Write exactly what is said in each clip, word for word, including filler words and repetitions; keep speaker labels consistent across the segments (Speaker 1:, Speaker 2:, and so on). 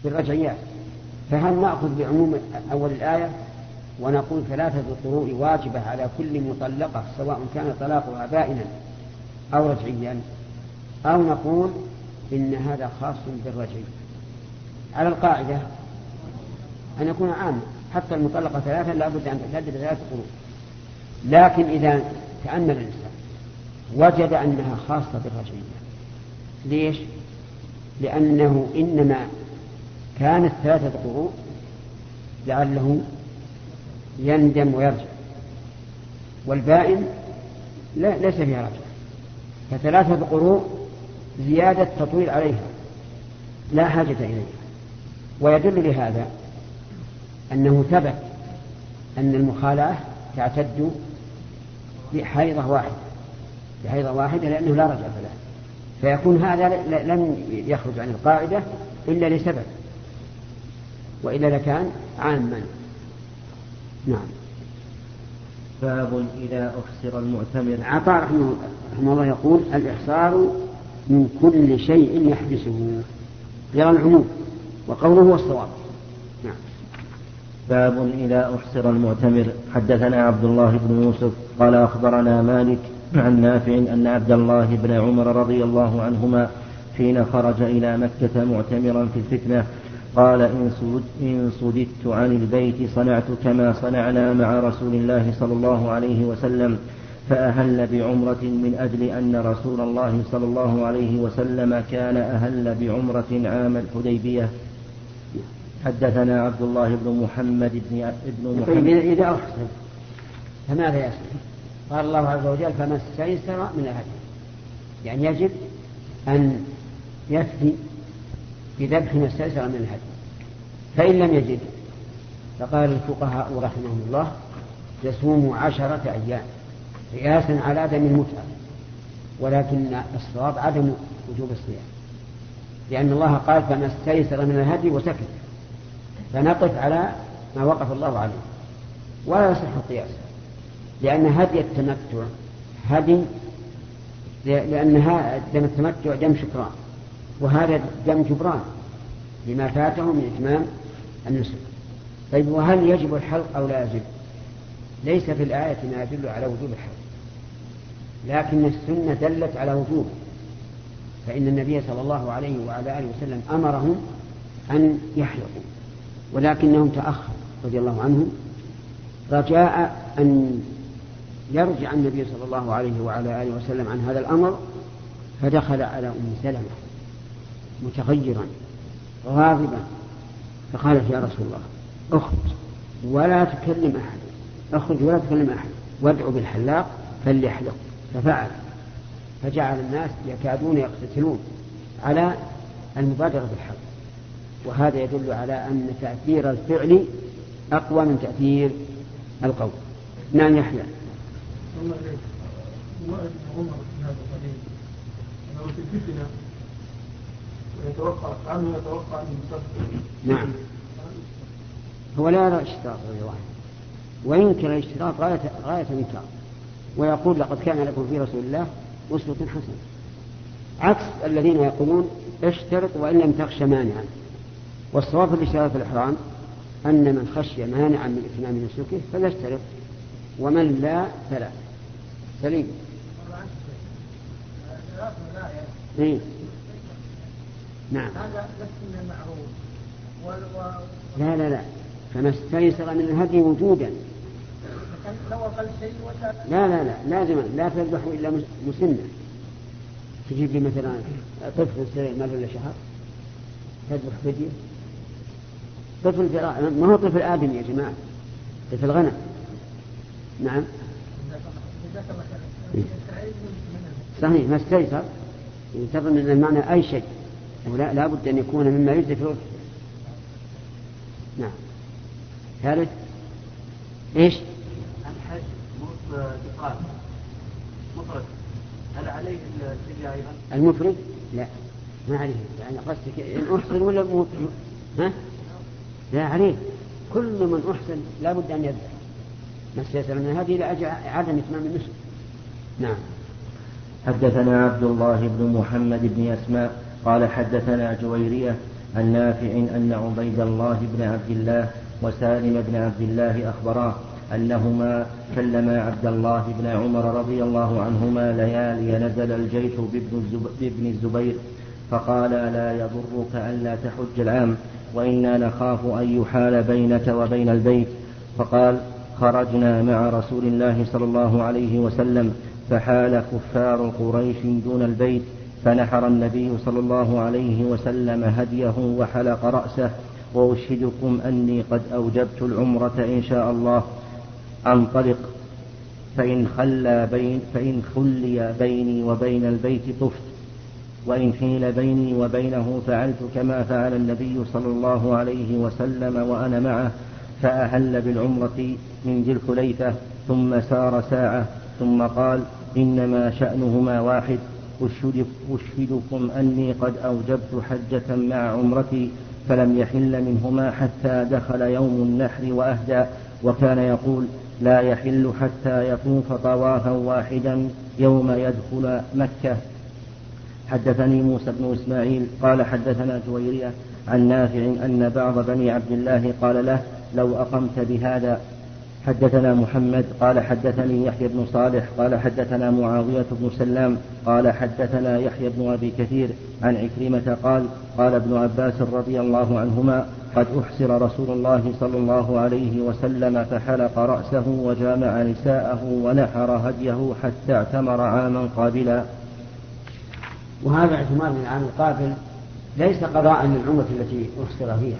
Speaker 1: بالرجعيات. فهل نأخذ بعموم أول الآية ونقول ثلاثة قروء واجبة على كل مطلقة سواء كان طلاقها بائنا أو رجعيا، أو نقول إن هذا خاص بالرجعي؟ على القاعدة أن يكون عاما، حتى المطلقة ثلاثة لا بد أن تحدد ثلاثة قروء. لكن إذا تأمل الإنسان وجد أنها خاصة بالرجعية. ليش؟ لأنه إنما كانت ثلاثة قروء لعله يندم ويرجع، والبائن لا ليس فيها رجع، فثلاثة قروء زيادة تطويل عليها لا حاجة إليها. ويدل لهذا أنه ثبت أن المخالعة تعتد بحيضة واحدة بحيضة واحدة لأنه لا رجع له، فيكون هذا لن يخرج عن القاعدة إلا لسبب، وإلا لكان عاما. نعم.
Speaker 2: باب إذا أحصر المعتمر.
Speaker 1: عطاء رحمه الله يقول الإحصار من كل شيء يحبسه، يرى العموم، وقوله هو الصواب. نعم.
Speaker 2: باب إذا أحصر المعتمر. حدثنا عبد الله بن يوسف قال أخبرنا مالك عن نافع أن عبد الله بن عمر رضي الله عنهما حين خرج إلى مكة معتمرا في الفتنة قال إن صددت عن البيت صنعت كما صنعنا مع رسول الله صلى الله عليه وسلم، فأهل بعمرة من أجل أن رسول الله صلى الله عليه وسلم كان أهل بعمرة عام الحديبية. حدثنا عبد الله بن محمد بن محمد.
Speaker 1: إذا أحسن فماذا يصنع؟ قال الله عز وجل فما استيسر من الهدي، يعني يجب أن يفدي بذبح ما استيسر من الهدي. فإن لم يجد فقال الفقهاء رحمهم الله يصوم عشرة أيام قياسا على دم المتعة، ولكن الصواب عدم وجوب الصيام، لأن الله قال فما استيسر من الهدي وسكت، فنقف على ما وقف الله عليه ولا يصح القياس، لأن هدي التمتع هدي، لأن دم التمتع دم شكران، وهذا دم جبران لما فاته من إتمام النسك. طيب وهل يجب الحلق أو لا يجب؟ ليس في الآية ما يدل على وجوب الحلق، لكن السنة دلت على وجوبه، فإن النبي صلى الله عليه وعلى آله وسلم أمرهم أن يحلقوا، ولكنهم تأخروا رضي الله عنهم رجاء أن يرجع النبي صلى الله عليه وعلى آله وسلم عن هذا الأمر، فدخل على أم سلمة متغيرا غاضبا فقالت يا رسول الله اخرج ولا تكلم أحد، اخرج ولا تكلم أحد وادعو بالحلاق فليحلق. ففعل، فجعل الناس يكادون يقتتلون على المبادرة بالحلق، وهذا يدل على أن تأثير الفعل أقوى من تأثير القول. نعم يحيى. نعم هو لا يرى اشتراط الواحد، وينكر الاشتراط غاية غاية الإنكار، ويقول لقد كان لكم في رسول الله أسوة حسنة، عكس الذين يقولون اشترط وإن لم تخش مانعا. والصواب في الاشتراط في الإحرام أن من خشي مانعا من إتمام نسكه فليشترط، ومن لا فلا. سليم. إيه؟ نعم. لا لا لا فما استيسر من الهدي وجودا. لا لا لا لازم لا تذبحوا إلا مسنة. تجيب لي مثلا طفل صغير ما له شهر تذبح فدية؟ طفل ما هو طفل آدم يا جماعة، طفل غنم. نعم صحيح ما استيسر ينتظر من المعنى أي شيء، ولا لا بد أن يكون مما يجزي في الوقت. نعم. ثالث إيش؟
Speaker 3: الحج مفرد مفرد هل عليه الفدية أيضا؟
Speaker 1: المفرد لا ما عليه، يعني قصدك إن أحسن ولا مو... ها؟ لا عليه، كل من أحسن لا بد أن يذبح ما استيسر من هذه لأجل عدم إتمام النسك. نعم.
Speaker 2: حدثنا عبد الله بن محمد بن أسماء قال حدثنا جويرية عن نافع أن عبيد الله بن عبد الله وسالم بن عبد الله أخبراه أنهما كلما عبد الله بن عمر رضي الله عنهما ليالي نزل الجيش بابن الزبير فقال لا يضرك ألا تحج العام وإنا نخاف أن يحال بينك وبين البيت. فقال خرجنا مع رسول الله صلى الله عليه وسلم فحال كفار قريش دون البيت فنحر النبي صلى الله عليه وسلم هديه وحلق رأسه وأشهدكم أني قد أوجبت العمرة إن شاء الله أنطلق فإن خلى بين فإن خلي بيني وبين البيت طفت وإن حيل بيني وبينه فعلت كما فعل النبي صلى الله عليه وسلم وأنا معه فأهل بالعمرة من ذي الحليفة ثم سار ساعة ثم قال إنما شأنهما واحد أشهدكم أني قد أوجبت حجة مع عمرتي فلم يحل منهما حتى دخل يوم النحر وأهدى وكان يقول لا يحل حتى يطوف طوافا واحدا يوم يدخل مكة. حدثني موسى بن إسماعيل قال حدثنا جويرية عن نافع أن بعض بني عبد الله قال له لو أقمت بهذا. حدثنا محمد قال حدثني يحيى بن صالح قال حدثنا معاوية بن سلام قال حدثنا يحيى بن أبي كثير عن عكرمة قال قال ابن عباس رضي الله عنهما قد أحسر رسول الله صلى الله عليه وسلم فحلق رأسه وجامع نساءه ونحر هديه حتى اعتمر عاما قابلا.
Speaker 1: وهذا اعتمار من العام القابل ليس قضاء للعمرة التي أحسر فيها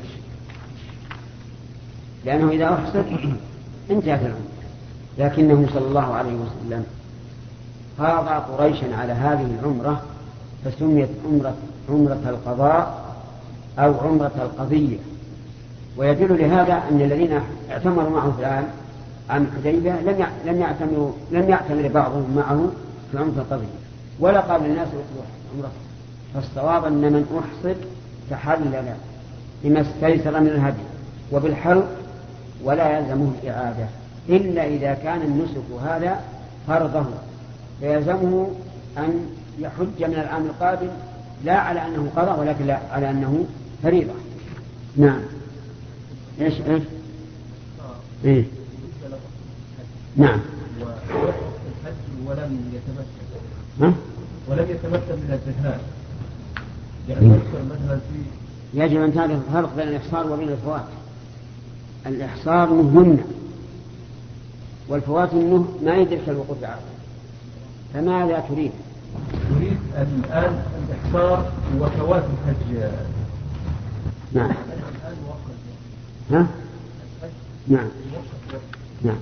Speaker 1: لأنه إذا أحسر انتهت العمرة لكنه صلى الله عليه وسلم قاضى قريشا على هذه العمرة فسميت عمرة, عمرة القضاء أو عمرة القضية. ويدل لهذا أن الذين اعتمروا معه في العام عام حديبية لم لم يعتمروا لم يعتمر بعضهم معه في عمرة القضية ولا قال للناس اطلعوا عمرة. فالصواب أن من أحصر تحلل بما استيسر من الهدي وبالحلق ولا يلزمه الإعادة إلا إذا كان النسك هذا فرضه فيلزمه أن يحج من العام القادم لا على أنه قضاء ولكن لا على أنه فريضة. نعم. إيش إيش إيه نعم.
Speaker 3: ولم يتمثل
Speaker 1: ها؟
Speaker 3: ولم يتمثل من الذهاب يعني مثلا في
Speaker 1: يجب أن تعرف الفرق بين الإحصار وبين الفوات. الإحصار مهمة والفوات منه ما يدرك الوقوف عرضه. فماذا تريد؟
Speaker 3: تريد الآن الإحصار وفوات الحج.
Speaker 1: نعم. ها؟ نعم. نعم.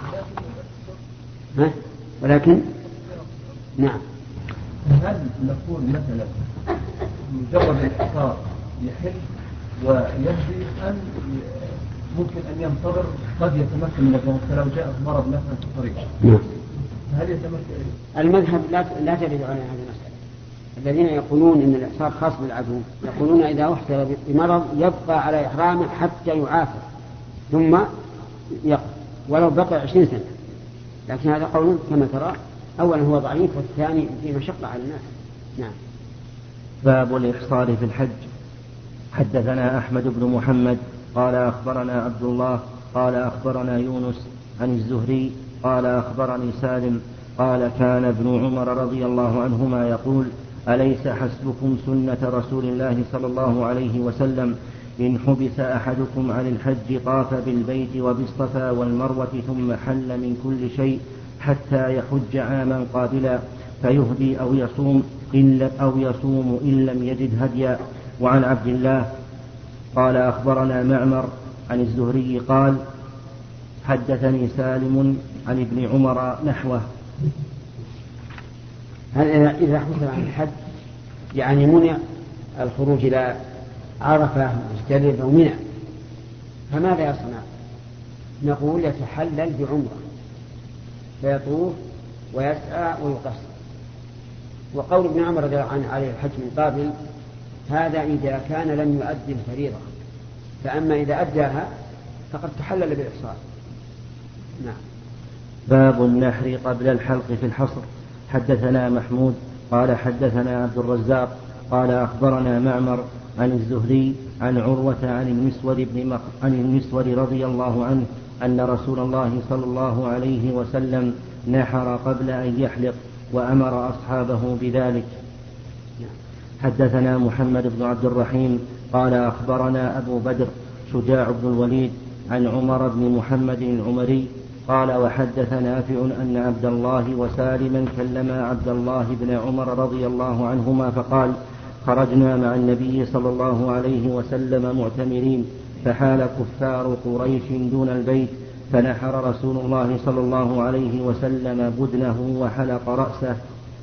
Speaker 1: ها؟ ولكن نعم.
Speaker 3: هل نقول مثلا مجرد الإحصار يحل ويجري أم ممكن أن ينتظر قد يتمكن من الجهاد فلو جاء مرض مثلا في الطريق؟
Speaker 1: نعم.
Speaker 3: هل يتمكن؟
Speaker 1: المذهب لا لا ترد على هذه المسألة. الذين يقولون إن الإحصار خاص بالعدو يقولون إذا أحصر بمرض يبقى على إحرامه حتى يعافى ثم يقف ولو بقي عشرين سنة. لكن هذا قول كما ترى أولا هو ضعيف والثاني في مشقة على الناس. نعم.
Speaker 2: باب الإحصار في الحج. حدثنا أحمد بن محمد قال أخبرنا عبد الله قال أخبرنا يونس عن الزهري قال أخبرني سالم قال كان ابن عمر رضي الله عنهما يقول أليس حسبكم سنة رسول الله صلى الله عليه وسلم إن حبس أحدكم عن الحج طاف بالبيت وبالصفا والمروة ثم حل من كل شيء حتى يحج عاما قابلا فيهدي أو يصوم إن أو يصوم إن لم يجد هديا. وعن عبد الله قال أخبرنا معمر عن الزهري قال حدثني سالم عن ابن عمر نحوه.
Speaker 1: إذا حصل عن الحج يعني منع الخروج إلى عرفة مزدلفة ومنى فماذا يصنع؟ نقول يتحلل بعمرة فيطوف ويسعى ويقصر. وقول ابن عمر رضي الله عنه عليه الحج من قابل هذا إذا كان لم يؤدي الفريضة فأما إذا أداها فقد تحلل بالإحصار. نعم.
Speaker 2: باب النحر قبل الحلق في الحصر. حدثنا محمود قال حدثنا عبد الرزاق قال أخبرنا معمر عن الزهري عن عروة عن المسور بن مق... عن المسور رضي الله عنه أن رسول الله صلى الله عليه وسلم نحر قبل أن يحلق وأمر أصحابه بذلك. حدثنا محمد بن عبد الرحيم قال أخبرنا أبو بدر شجاع بن الوليد عن عمر بن محمد العمري قال وحدث نافع أن عبد الله وسالما كلما عبد الله بن عمر رضي الله عنهما فقال خرجنا مع النبي صلى الله عليه وسلم معتمرين فحال كفار قريش دون البيت فنحر رسول الله صلى الله عليه وسلم بدنه وحلق رأسه.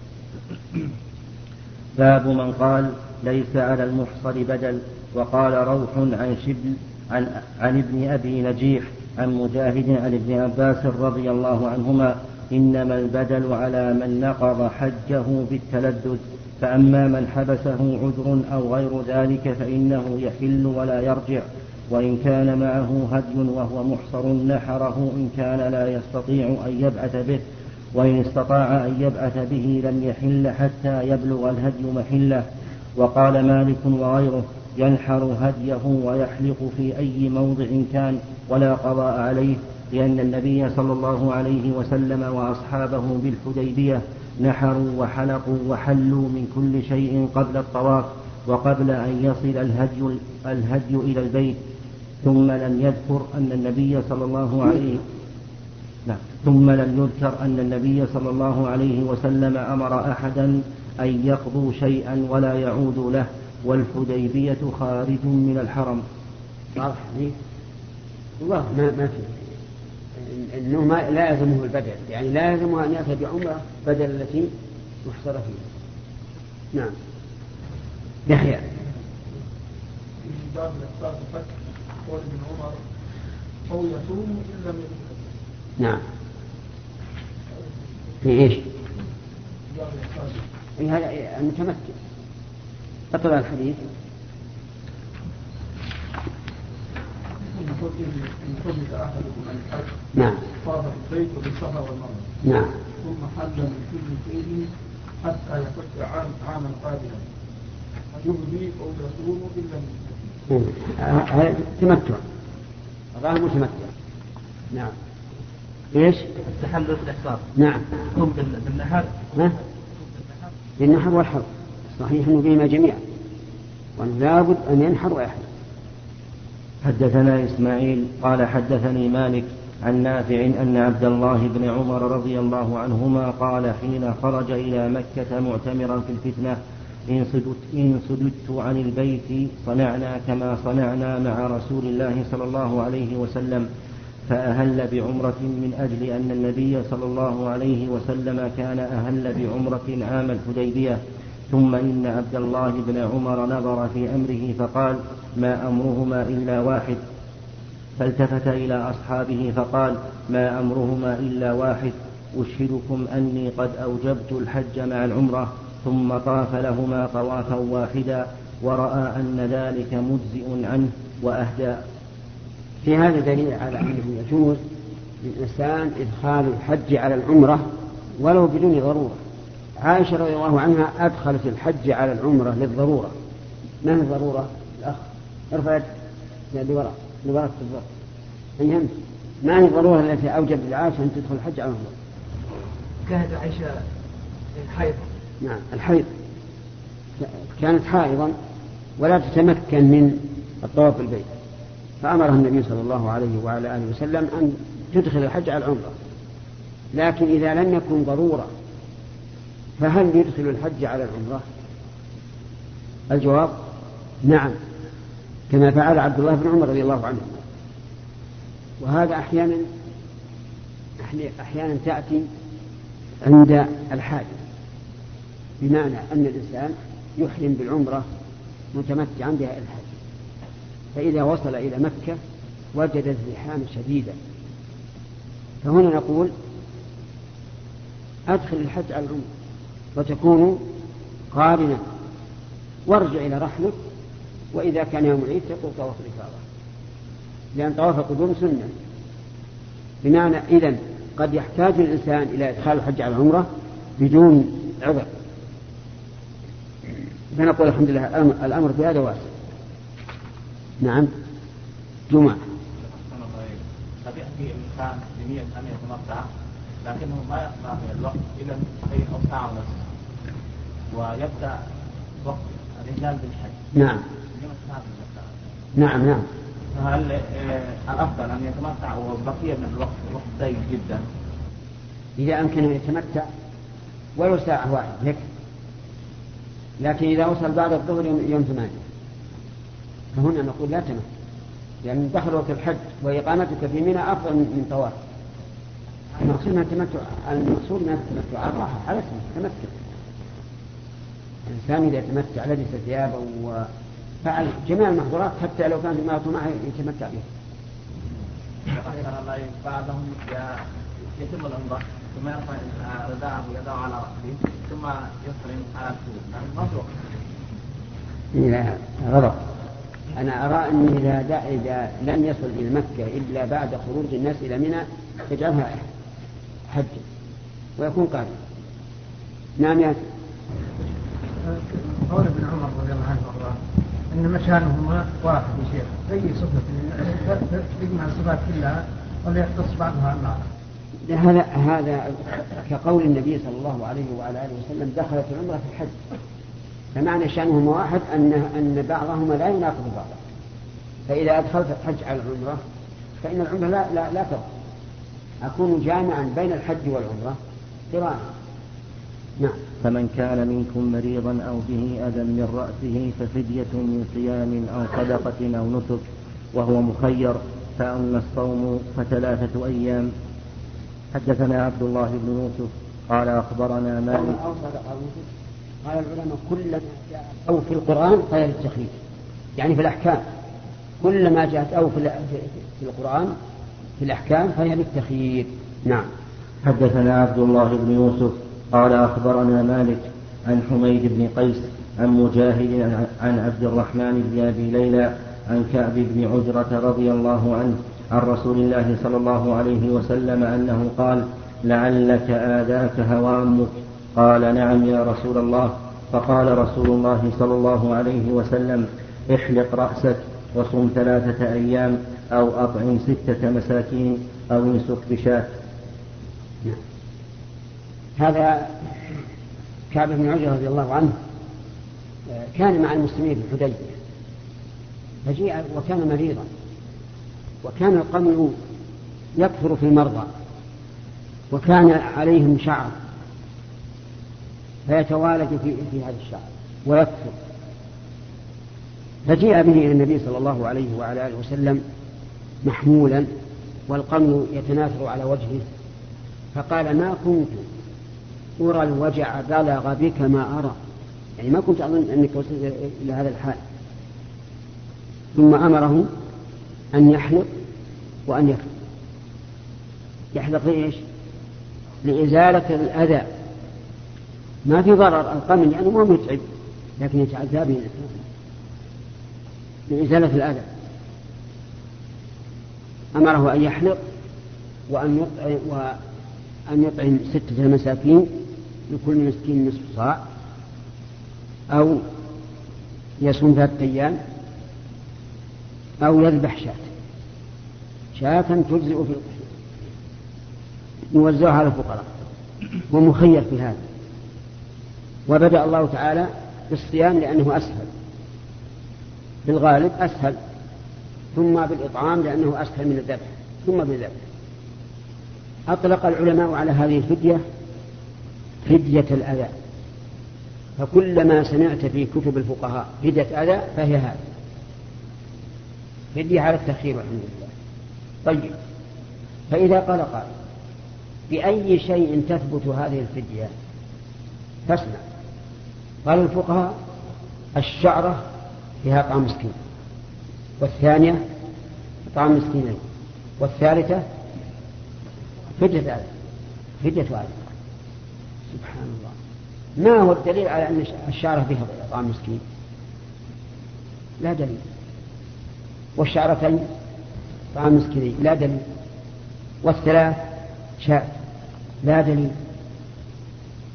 Speaker 2: باب من قال ليس على المحصر بدل. وقال روح عن شبل عن, عن ابن أبي نجيح عن مجاهد عن ابن عباس رضي الله عنهما إنما البدل على من نقض حجه بالتلذذ فأما من حبسه عذر أو غير ذلك فإنه يحل ولا يرجع وإن كان معه هدي وهو محصر نحره إن كان لا يستطيع أن يبعث به وإن استطاع أن يبعث به لم يحل حتى يبلغ الهدي محله. وقال مالك وغيره ينحر هديه ويحلق في أي موضع كان ولا قضاء عليه لأن النبي صلى الله عليه وسلم وأصحابه بالحديبية نحروا وحلقوا وحلوا من كل شيء قبل الطواف وقبل أن يصل الهدي, الهدي إلى البيت ثم لم يذكر أن النبي صلى الله عليه لا. ثم لم يذكر أن النبي صلى الله عليه وسلم أمر أحدا أن يقضوا شيئا ولا يعود له والحديبية خارج من الحرم.
Speaker 1: واضح والله ما ما في انه ما لا يلزمه البدل يعني لا يلزمه ان ياتي بعمره بدل التي محصر فيها. نعم. يحيى
Speaker 3: باب الإحساس الفتح قول ابن عمر أو يصوم إن لم يكن.
Speaker 1: نعم. في إيش؟ في هذا المتمتع. أطلع الحديث.
Speaker 3: إن صدق أحدكم عن الحج.
Speaker 1: نعم.
Speaker 3: طاف البيت بالصفا والمروة.
Speaker 1: نعم.
Speaker 3: ثم حل من كل شيء حتى يفتح عام عاما قادما. يبدي أو يصوم إن لم يكن.
Speaker 1: هذا تمتع. هذا متمتع. نعم. إيش؟
Speaker 3: التحلل بالإحصار.
Speaker 1: نعم.
Speaker 3: هم بالنحر.
Speaker 1: ها؟ بالنحر والحر. صحيح إنه بهما جميعا. ولا بد أن ينحر ويحلق.
Speaker 2: حدثنا إسماعيل قال حدثني مالك عن نافع أن عبد الله بن عمر رضي الله عنهما قال حين خرج إلى مكة معتمرا في الفتنة إن صددت, إن صددت عن البيت صنعنا كما صنعنا مع رسول الله صلى الله عليه وسلم فأهل بعمرة من أجل أن النبي صلى الله عليه وسلم كان أهل بعمرة عام الحديبية. ثم إن عبد الله بن عمر نظر في أمره فقال ما أمرهما إلا واحد فالتفت إلى أصحابه فقال ما أمرهما إلا واحد أشهدكم أني قد أوجبت الحج مع العمرة ثم طاف لهما طوافا واحدا ورأى أن ذلك مجزئ عنه وأهدى.
Speaker 1: في هذا دليل على أنه يجوز للإنسان إدخال الحج على العمرة ولو بدون ضرورة. عائشة رضي الله عنها أدخلت الحج على العمرة للضرورة. ما هي الضرورة؟ الأخ ارفع يدي وراء لوراء الضرورة. فهمت؟ ما هي الضرورة التي أوجب لعائشة أن تدخل الحج على العمرة؟
Speaker 3: كانت عائشة حيض.
Speaker 1: نعم الحيض كانت حائضا ولا تتمكن من الطواف بالبيت فأمرها النبي صلى الله عليه وعلى آله وسلم أن تدخل الحج على العمرة. لكن إذا لم يكن ضرورة فهل يدخل الحج على العمرة؟ الجواب نعم كما فعل عبد الله بن عمر رضي الله عنه. وهذا أحيانا أحيانا تأتي عند الحاجة بمعنى أن الإنسان يحرم بالعمرة متمتعا بها إلى الحج فإذا وصل إلى مكة وجد ازدحاما شديدا فهنا نقول أدخل الحج على العمرة وتكون قارنا وارجع إلى رحلك وإذا كان يوم العيد تقول طواف الإفاضة لأن طواف القدوم سنة. بمعنى إذن قد يحتاج الإنسان إلى إدخال الحج على العمرة بدون عذر. فنقول الحمد لله الأمر في هذا واسع. نعم. جمعة.
Speaker 4: قد يأتي إنسان بنية أن يتمتع لكنه ما يقطع من الوقت إلى نصفين أو ساعة ونصف ويبدأ وقت الإهلال بالحج.
Speaker 1: نعم. نعم نعم.
Speaker 4: هل الأفضل أن يتمتع وبقية من الوقت وقت ضيق جدا؟
Speaker 1: إذا أمكن أن يتمتع ولو ساعة واحدة يكفي، لكن إذا وصل بعد الظهر يوم ثمانية فهنا نقول لا تمتع، لأن دخل وقت الحج وإقامتك في منى أفضل من طواف. المقصود من التمتع المقصود من التمتع الراحة على اسمه تمتع. الإنسان إذا تمتع لبس ثيابه وفعل جميع المحظورات حتى لو كان ما معه يتمتع به.
Speaker 4: بعضهم يتم الأنظار ثم يرفع رداءه ويضع على رأسه ثم يصرم على السور ما في وقت.
Speaker 1: لا غلط. أنا أرى أن إذا, إذا لم يصل إلى مكة إلا بعد خروج الناس إلى منى يجعلها حج ويكون قادم. نعم يا
Speaker 5: قول ابن عمر رضي الله عنه وارضاه ان مكانهما واحد يا شيخ زي صفه تجمع الصفات كلها ولا يختص بعضها عن بعض.
Speaker 1: هذا هذا كقول النبي صلى الله عليه وعلى اله وسلم دخلت العمره في الحج، فمعنى شانهما واحد ان ان بعضهما لا يناقض بعضا، فاذا ادخلت الحج على العمره فان العمره لا لا, لا تضر، اكون جامعا بين الحج والعمره قرانا. نعم.
Speaker 2: فمن كان منكم مريضا أو به أذى من رأسه ففدية من صيام أو صدقة أو نسك وهو مخير، فأما الصوم فثلاثة أيام. حدثنا عبد الله بن يوسف قال أخبرنا مالك.
Speaker 1: قال العلماء كلما جاء أو في القرآن فهي للتخيير، يعني في الأحكام كلما جاءت أو في القرآن في الأحكام فهي للتخيير. نعم.
Speaker 2: حدثنا عبد الله بن يوسف قال أخبرنا مالك عن حميد بن قيس عن مجاهد عن عبد الرحمن بن أبي ليلى عن كعب بن عجرة رضي الله عنه عن رسول الله صلى الله عليه وسلم أنه قال: لعلك آذاك هوى أمك؟ قال: نعم يا رسول الله. فقال رسول الله صلى الله عليه وسلم: احلق رأسك وصم ثلاثة أيام أو أطعم ستة مساكين أو انسك بشاة.
Speaker 1: هذا كعب بن عجرة رضي الله عنه كان مع المسلمين في الحديبية فجيء وكان مريضا، وكان القمع يكثر في المرضى وكان عليهم شعر فيتوالد في, في هذا الشعر ويكثر، فجيء به إلى النبي صلى الله عليه وعلى آله وسلم محمولا والقمع يتناثر على وجهه، فقال: ما كنت أرى الوجع بلغ بك ما أرى، يعني ما كنت أظن أنك وصلت إلى هذا الحال. ثم أمره أن يحلق وأن يكتب. يحلق لإيش؟ لإزالة الأذى، ما في ضرر القمل يعني مو متعب لكن يتعذب به الإنسان، لإزالة الأذى. أمره أن يحلق وأن يطعم, وأن يطعم ستة مساكين لكل مسكين نصف صاع، أو يصوم ثلاثة أيام، أو يذبح شاة شاة تجزئ في يوزعها على الفقراء، ومخير في هذا. وبدأ الله تعالى بالصيام لأنه أسهل بالغالب أسهل، ثم بالإطعام لأنه أسهل من الذبح، ثم بالذبح. أطلق العلماء على هذه الفدية فدية الأذى، فكلما سمعت في كتب الفقهاء فدية أذى فهي هذه فدية على التخيير والحمد لله. طيب، فإذا قال قال بأي شيء تثبت هذه الفدية فاسمع. قال الفقهاء: الشعرة فيها طعام مسكين، والثانية طعام مسكينين، والثالثة فدية آذى فدية آذى. سبحان الله، ما هو الدليل على أن الشعرة فيها طعام مسكين؟ لا دليل. والشعرتين طعام مسكينين لا دليل. والثلاث شاة لا دليل.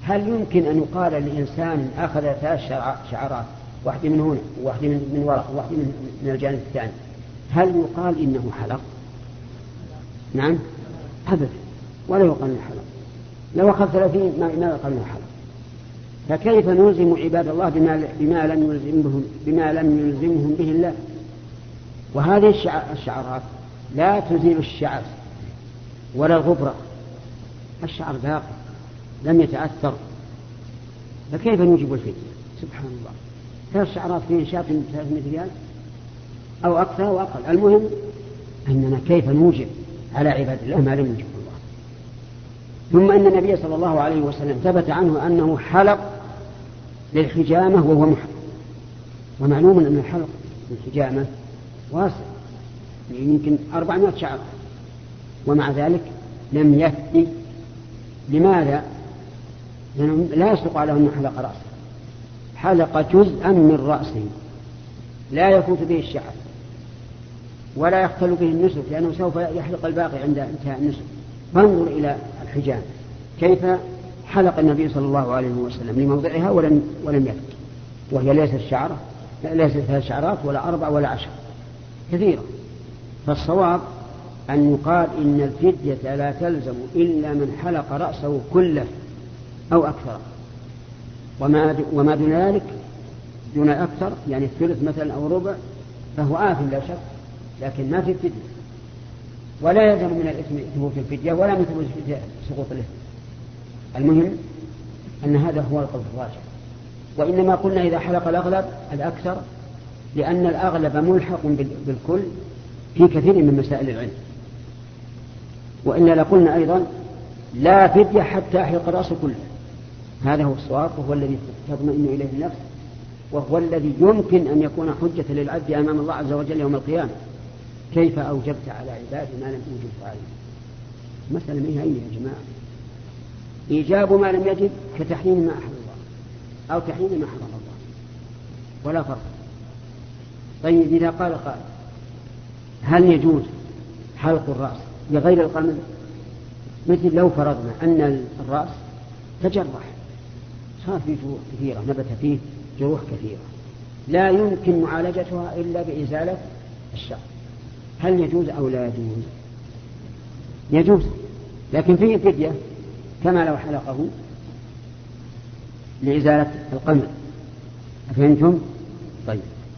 Speaker 1: هل يمكن أن يقال لإنسان أخذ ثلاث شعرات، واحدة من هنا وواحدة من وراء وواحدة من الجانب الثاني، هل يقال إنه حلق؟ نعم أبدا، ولا يقال إنه حلق. لو أخذ ثلاثين ما يقال إنه حلق. فكيف نلزم عباد الله بما, بما, لم يلزمهم بما لم يلزمهم به الله؟ وهذه الشعرات لا تزيل الشعر ولا الغبرة، الشعر باقي لم يتأثر، فكيف نوجب الفدية؟ سبحان الله. ثلاث شعرات في شاة ثلاثمائة ريال أو أكثر أو أقل، المهم أننا كيف نوجب على عباد الله ما لم يوجب الله. ثم أن النبي صلى الله عليه وسلم ثبت عنه أنه حلق للحجامة وهو محرم، ومعلوم أن الحلق للحجامة واسع يمكن أربعمائة شعر، ومع ذلك لم يفتي. لماذا؟ لأنه لا يصدق على أنه حلق رأسه، حلق جزءا من رأسه لا يفوت به الشعر ولا يختل به النسك، لأنه سوف يحلق الباقي عند انتهاء النسك. فانظر إلى الحجام كيف حلق النبي صلى الله عليه وسلم لموضعها ولم ولم يفتي، وهي ليست شعرة، ليست ثلاث شعرات ولا أربع ولا عشر، كثيرة. فالصواب أن يقال إن الفدية لا تلزم إلا من حلق رأسه كله أو أكثر، وما وما دون ذلك دون أكثر يعني الثلث مثلا أو ربع فهو آثم لا شك، لكن ما في الفدية. ولا يلزم من الإثم ثبوت الفدية ولا من ثبوت الفدية سقوط الإثم. المهم أن هذا هو القول الراجح. وإنما قلنا إذا حلق الأغلب الأكثر لأن الأغلب ملحق بالكل في كثير من مسائل العلم. وإلا لقلنا أيضا لا فدية حتى يحلق الرأس كله. هذا هو الصواب، وهو الذي تطمئن إليه النفس، وهو الذي يمكن أن يكون حجة للعبد أمام الله عز وجل يوم القيامة. كيف أوجبت على عبادي ما لم أوجب عليه؟ مسألة ما هي يا جماعة. إيجاب ما لم يجب كتحريم ما أحل الله أو تحريم ما حرم الله، ولا فرق. طيب إذا قال قال هل يجوز حلق الرأس لغير القمل؟ مثل لو فرضنا أن الرأس تجرح، صار فيه جروح كثيرة، نبت فيه جروح كثيرة لا يمكن معالجتها إلا بإزالة الشعر، هل يجوز أو لا يجوز؟ يجوز، لكن فيه فدية كما لو حلقه لإزالة القمل. أفهمتم؟ طيب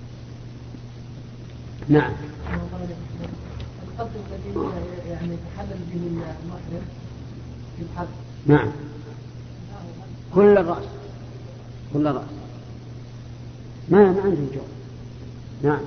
Speaker 1: نعم.
Speaker 5: القصد الذي يعني يتحلل به المحرم في الحج.
Speaker 1: نعم، كل الرأس، كل الرأس ما ما عنده وجوه. نعم.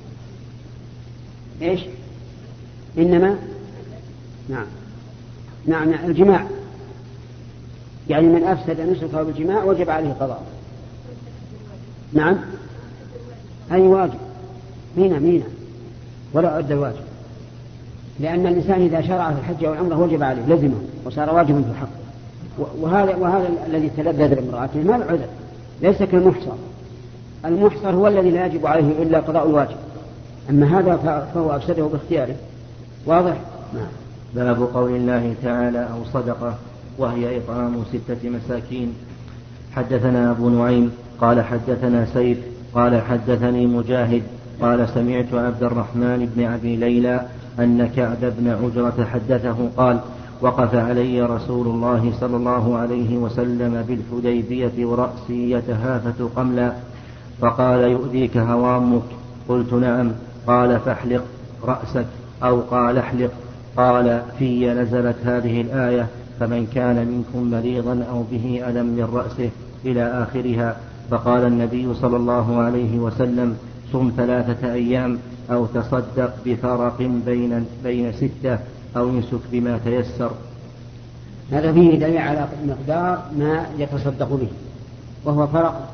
Speaker 1: إيش؟ إنما نعم نعم الجماع، يعني من أفسد نسكه بالجماع وجب عليه قضاء. نعم، أي واجب مينا مينا ولا أدى الواجب، لأن الإنسان إذا شرع في الحج والعمرة وجب عليه لزمه وصار واجبا في حقه. وهذا وهذا الذي تلذذ بامرأته ما العذر، ليس كالمحصر. المحصر هو الذي لا يجب عليه إلا قضاء الواجب، أما هذا فهو أفسده باختياره. واضح؟ نعم.
Speaker 2: باب قول الله تعالى أو صدقة وهي إطعام ستة مساكين. حدثنا أبو نعيم قال حدثنا سيف قال حدثني مجاهد قال سمعت عبد الرحمن بن أبي ليلى أن كعب بن عجرة حدثه قال وقف علي رسول الله صلى الله عليه وسلم بالحديبية ورأسي يتهافت قملا فقال يؤذيك هوامك؟ قلت نعم. قال فاحلق رأسك أو قال احلق. قال في نزلت هذه الآية فمن كان منكم مريضا أو به ألم من رأسه إلى آخرها. فقال النبي صلى الله عليه وسلم صم ثلاثة أيام أو تصدق بفرق بين, بين ستة أو يمسك بما تيسر.
Speaker 1: هذا فيه دليل على مقدار ما يتصدق به، وهو فرق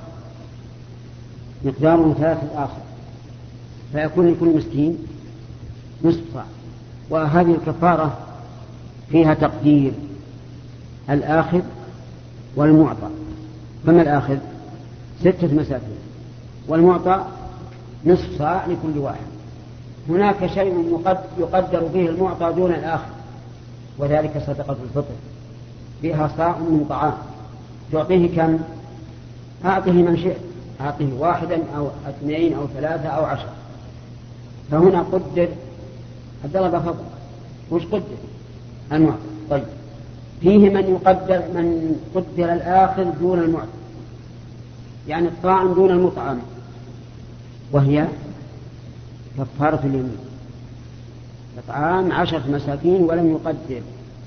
Speaker 1: مقدار ثلاثة آخر، فيكون لكل مسكين نصف صاع. وهذه الكفارة فيها تقدير الآخذ والمعطى. فما الآخذ؟ ستة مساكين، والمعطى نصف صاع لكل واحد. هناك شيء يقدر به المعطى دون الآخر، وذلك صدقة الفطر فيها صاع من طعام، تعطيه كم؟ أعطه من شئت، أعطه واحدا أو اثنين أو ثلاثة أو عشر. فهنا قدر الضرب فضل، وش قدر؟ أنواع. طيب فيه من يقدر، من قدر الآخر دون المعطي، يعني الطاعم دون المطعم، وهي كفارة اليمين، إطعام عشرة مساكين ولم يقدر،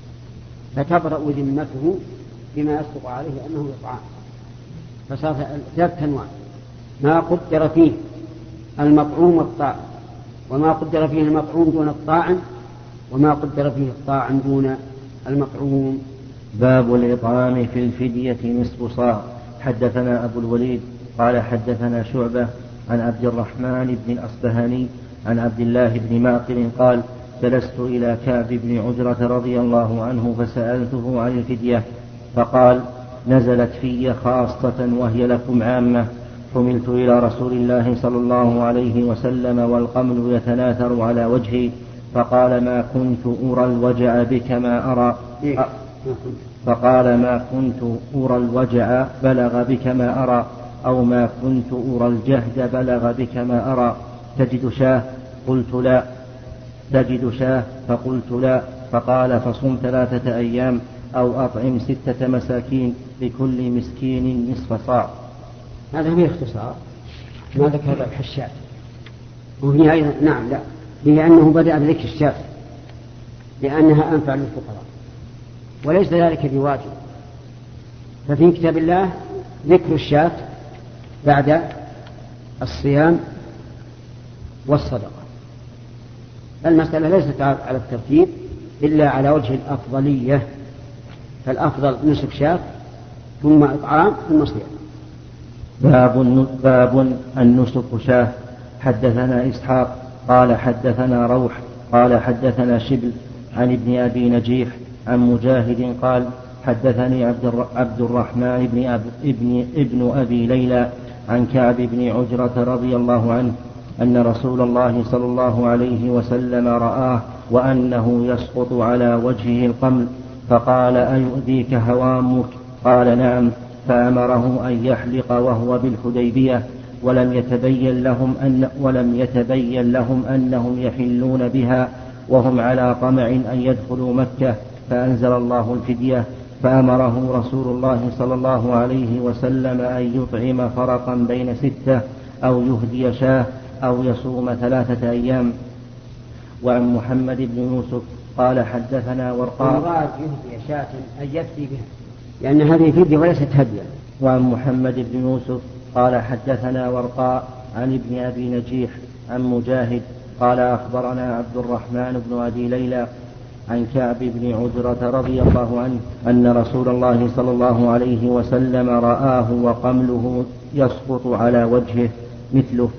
Speaker 1: فتبرأ ذمته بما يصدق عليه أنه إطعام. فصار ثلاثة أنواع: ما قدر فيه المطعوم والطاعم، وما قدر فيه المطعوم دون الطاعم، وما قدر فيه الطاعم دون المطعوم.
Speaker 2: باب الإطعام في الفدية نصف صاع. حدثنا أبو الوليد قال حدثنا شعبة عن عبد الرحمن بن الأصبهاني عن عبد الله بن معقل قال: جلست إلى كعب بن عجرة رضي الله عنه فسألته عن الفدية، فقال: نزلت في خاصة وهي لكم عامة. حملت إلى رسول الله صلى الله عليه وسلم والقمل يتناثر على وجهي، فقال: ما كنت أرى الوجع بك ما أرى فقال ما كنت أرى الوجع بلغ بك ما أرى أو ما كنت أرى الجهد بلغ بك ما أرى. تجد شاه؟ قلت لا. تجد شاه؟ فقلت لا. فقال: فصم ثلاثة أيام أو أطعم ستة مساكين لكل مسكين نصف صاع.
Speaker 1: هذا هو اختصار ما ذكر الحشاد. وهي أيضا نعم لا هي أنه بدأ بذكر الشاة لأنها أنفع للفقراء، وليس ذلك بواجب. ففي كتاب الله ذكر الشاة بعد الصيام والصدقة. المسألة ليست على الترتيب إلا على وجه الأفضلية، فالأفضل نسك شاة ثم إطعام ثم صيام.
Speaker 2: باب باب النسك شاه. حدثنا إسحاق قال حدثنا روح قال حدثنا شبل عن ابن أبي نجيح عن مجاهد قال: حدثني عبد الرحمن بن, أب ابن, ابن أبي ليلى عن كعب بن عجرة رضي الله عنه أن رسول الله صلى الله عليه وسلم رآه وأنه يسقط على وجهه القمل، فقال: أيؤذيك هوامك؟ قال: نعم. فأمره أن يحلق وهو بالحديبية، ولم يتبين لهم أن ولم يتبين لهم أنهم يحلون بها وهم على طمع أن يدخلوا مكة، فأنزل الله الفدية، فأمره رسول الله صلى الله عليه وسلم أن يطعم فرقا بين ستة أو يهدي شاه أو يصوم ثلاثة أيام. وعن محمد بن يوسف قال حدثنا ورقاء.
Speaker 1: المراد يهدي شاة أن يفدي بها لأن هذه فدية وليست هدية.
Speaker 2: وعن محمد بن يوسف قال حدثنا ورقاء عن ابن أبي نجيح عن مجاهد قال: أخبرنا عبد الرحمن بن أبي ليلى عن كعب بن عجرة رضي الله عنه أن رسول الله صلى الله عليه وسلم رآه وقمله يسقط على وجهه مثله.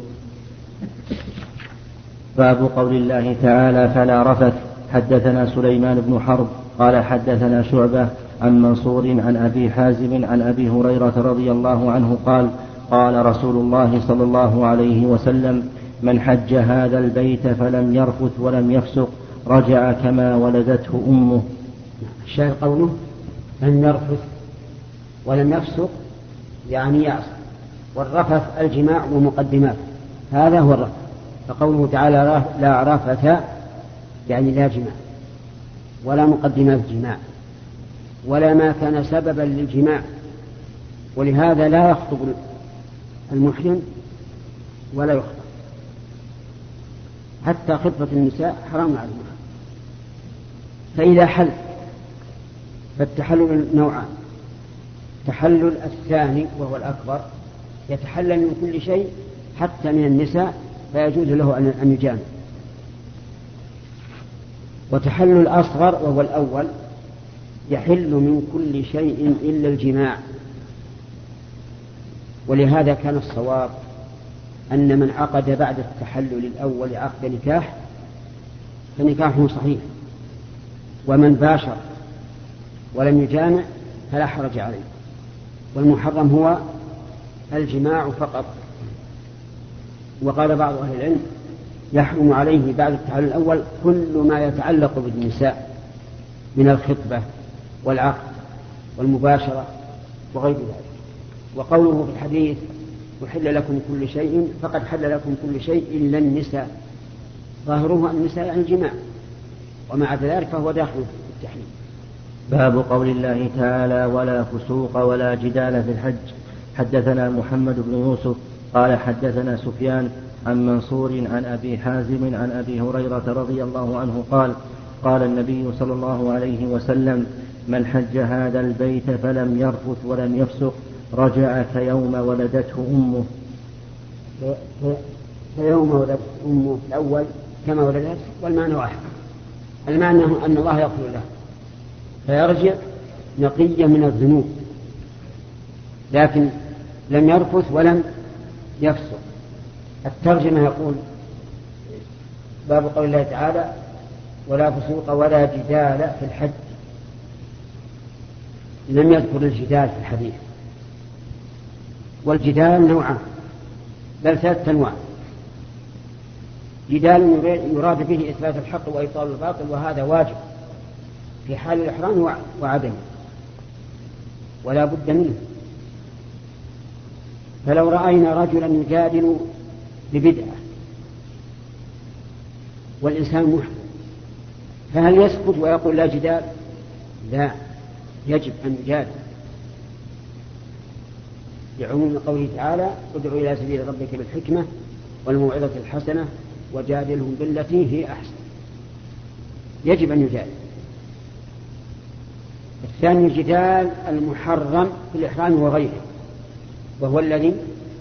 Speaker 2: باب قول الله تعالى: فلا رفث. حدثنا سليمان بن حرب قال حدثنا شعبة عن منصور عن أبي حازم عن أبي هريرة رضي الله عنه قال: قال رسول الله صلى الله عليه وسلم: من حج هذا البيت فلم يرفث ولم يفسق رجع كما ولدته أمه.
Speaker 1: الشاهد قوله لم يرفث ولم يفسق يعني يعصي، والرفث الجماع ومقدمات، هذا هو الرفث. فقوله تعالى لا رفث يعني لا جماع ولا مقدمات جماع ولا ما كان سببا للجماع، ولهذا لا يخطب المحرم ولا يخطب، حتى خطبة النساء حرام على المحرم. فإذا حل فالتحلل نوعان: التحلل الثاني وهو الأكبر يتحلل من كل شيء حتى من النساء فيجوز له أن يجامع، وتحلل الأصغر وهو الأول يحل من كل شيء إلا الجماع. ولهذا كان الصواب أن من عقد بعد التحلل الأول عقد نكاح فنكاحه صحيح، ومن باشر ولم يجامع فلا حرج عليه. والمحرم هو الجماع فقط. وقال بعض أهل العلم: يحرم عليه بعد التحلل الأول كل ما يتعلق بالنساء من الخطبة والعقد والمباشرة وغير ذلك. وقوله في الحديث أحل لكم كل شيء فقد حل لكم كل شيء إلا النساء، ظاهره النساء يعني الجماع، ومع ذلك فهو داخل في التحريم.
Speaker 2: باب قول الله تعالى ولا فسوق ولا جدال في الحج. حدثنا محمد بن يوسف قال حدثنا سفيان عن منصور عن أبي حازم عن أبي هريرة رضي الله عنه قال قال النبي صلى الله عليه وسلم من حج هذا البيت فلم يرفث ولم يفسق رجع كيوم ولدته أمه.
Speaker 1: كيوم ولدته أمه الأول كما ولدته، والمعنى واحد، المعنى أن الله يغفر له فيرجع نقيا من الذنوب، لكن لم يرفث ولم يفسق. الترجمة يقول باب قول الله تعالى ولا فسوق ولا جدال في الحج، لم يذكر الجدال في الحديث، والجدال نوعان بل ثلاثة أنواع. جدال يراد به إثبات الحق وإبطال الباطل، وهذا واجب في حال الإحرام وعدمه ولا بد منه. فلو رأينا رجلا يجادل ببدعة والإنسان محرم، فهل يسكت ويقول لا جدال؟ لا، يجب أن يجادل، لعموم قوله تعالى ادع إلى سبيل ربك بالحكمة والموعظة الحسنة وجادلهم بالتي هي أحسن. يجب أن يجادل. الثاني الجدال المحرم في الإحرام وغيره، وهو الذي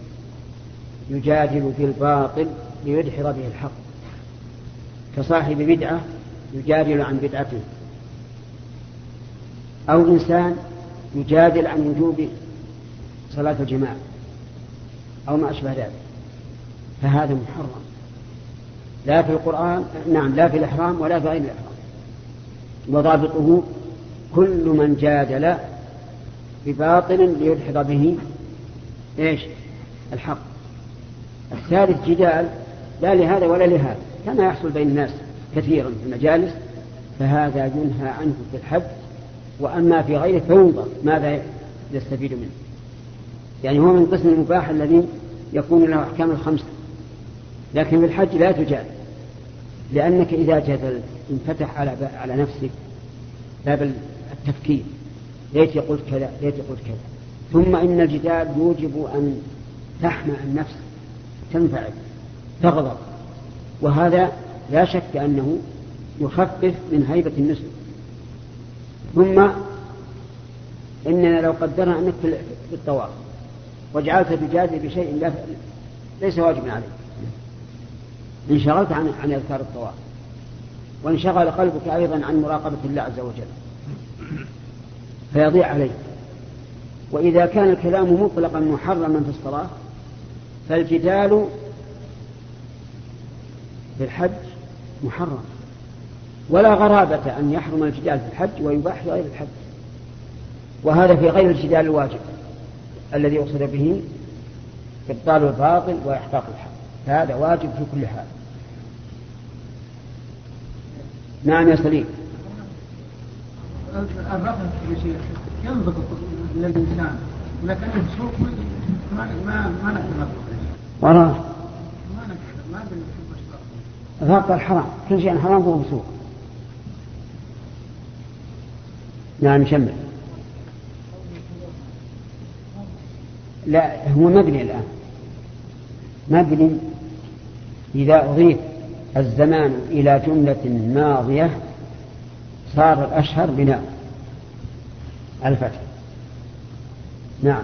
Speaker 1: يجادل بالباطل ليدحض به الحق، كصاحب بدعة يجادل عن بدعته، أو إنسان يجادل عن وجوب صلاة الجماعة أو ما أشبه ذلك، فهذا محرم لا في القرآن، نعم لا في الإحرام ولا في غير الإحرام. وضابطه كل من جادل بباطل ليدحض به إيش الحق. الثالث جدال لا لهذا ولا لهذا، كما يحصل بين الناس كثيرا في المجالس، فهذا ينهى عنه في الحج. وأما في غيره فينظر ماذا يستفيد منه، يعني هو من قسم المباح الذي يكون له أحكام الخمسة. لكن في الحج لا تجادل، لأنك إذا جدلت انفتح على على نفسك باب التفكير، ليت قلت كذا ليت قلت كذا. ثم إن الجدال يوجب أن تحمى النفس، تنفعل، تغضب، وهذا لا شك أنه يخفف من هيبة النسل. ثم إننا لو قدرنا أنك في الطواف وجعلت تجادل بشيء ليس واجبا عليك، انشغلت عن عن أذكار الطواف، وانشغل قلبك أيضا عن مراقبة الله عز وجل، فيضيع عليك. وإذا كان الكلام مطلقا محرما في الصلاة، فالجدال في الحج محرم، ولا غرابة أن يحرم الجدال في الحج ويباح في غير الحج. وهذا في غير الجدال الواجب الذي يقصد به إبطال الباطل وإحقاق الحق، هذا واجب في كل حال. نعم يا سليم.
Speaker 5: الرفض يا شيخ ينضبط للإنسان، ولكن السوق ما ما ما نقدر
Speaker 1: وراه
Speaker 5: ما نقدر ما بالمشروع
Speaker 1: غاق الحرام، كل شيء حرام هو سوق. نعم شمل. لا هو مبني الآن، مبني إذا أضيف الزمان إلى جملة ماضية صار الأشهر بناء الفتح. نعم.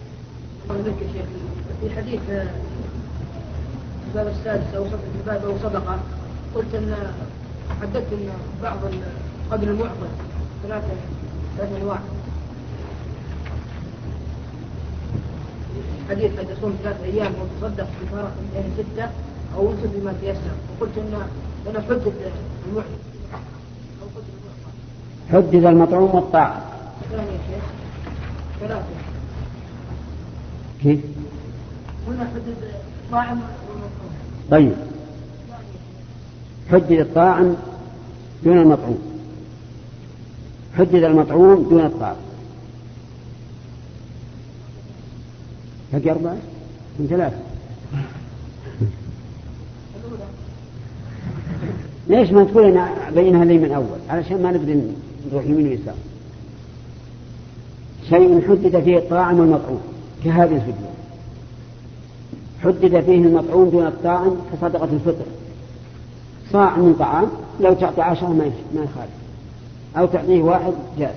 Speaker 6: في حديث الباب السادس أو الباب أو صدقة، قلت أن حددت أن بعض قبل المعقد ثلاثة ثلاثة أنواع. حديث قد يصوم ثلاثة أيام وتصدق بفارق يعني ستة أو وصل بما تيسر، وقلت أن أنا حدد المعقد أو حدد المعقد.
Speaker 1: حدد المطعوم والطاعة.
Speaker 6: ثاني يا شيخ ثلاثة.
Speaker 1: كيف؟
Speaker 6: هنا حدد الطاعم والمطعوم.
Speaker 1: طيب حدد الطاعم دون المطعوم، حدد المطعوم دون الطاعم. باقي أربعة من ثلاثة. ليش ما تقول أنا بينها لي من أول علشان ما نقدر نروح يمين ويسار. شيء حدد فيه الطاعم والمطعوم كهذه الفدية، حدد فيه المطعوم دون الطاعم كصدقة الفطر، صاع من طعام لو تعطي عشرة ما يخالف، أو تعطيه واحد جاز.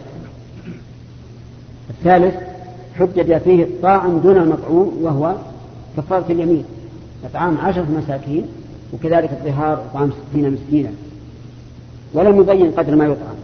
Speaker 1: الثالث حدد فيه الطاعم دون المطعوم وهو كفارة اليمين، إطعام عشرة مساكين، وكذلك الظهار إطعام ستين مسكينا، ولم يبين قدر ما يطعم.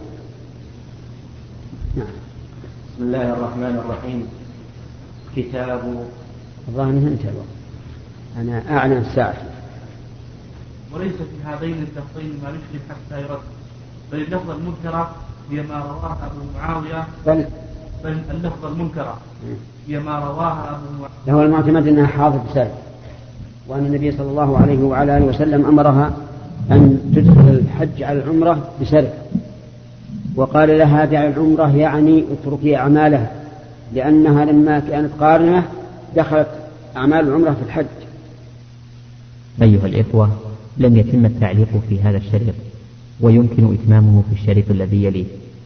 Speaker 1: نعم.
Speaker 2: بسم الله الرحمن الرحيم. كتاب
Speaker 1: الظاهر انه انتهى الوقت، انا اعلن الساعه.
Speaker 7: وليس في هذين اللفظين ما يشرك حتى يرد، بل اللفظ المنكرة هي ما رواها ابو معاويه
Speaker 1: بل
Speaker 7: بل اللفظ المنكرة هي ما رواها ابو معاويه.
Speaker 1: له المعتمد انها حاضر بسالب، وان النبي صلى الله عليه وعلى اله وسلم امرها ان تدخل الحج على العمره بسلب، وقال لها دع العمره يعني اتركي اعمالها، لانها لما كانت قارنه دخلت اعمال العمره في الحج.
Speaker 8: أيها الإخوة، لم يتم التعليق في هذا الشريط، ويمكن إتمامه في الشريط الذي يليه.